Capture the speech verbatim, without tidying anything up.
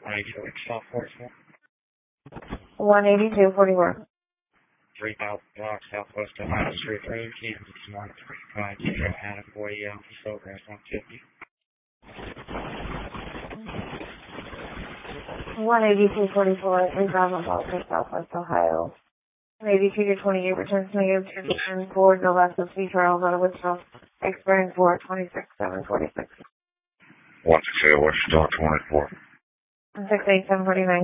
one eighty-two forty-four. three thousand blocks Southwest Ohio Street Road, Kansas one three five zero, Attaboy, Yankee, Sograss one fifty. one eighty-two forty-four, three thousand blocks Southwest Ohio. one eighty-two to twenty-eight, returns negative two ten, forward no less than three Charles out of Wichita, expiring for twenty-six seven forty-six. one six eight, Wichita twenty-four. six eight seven forty-nine.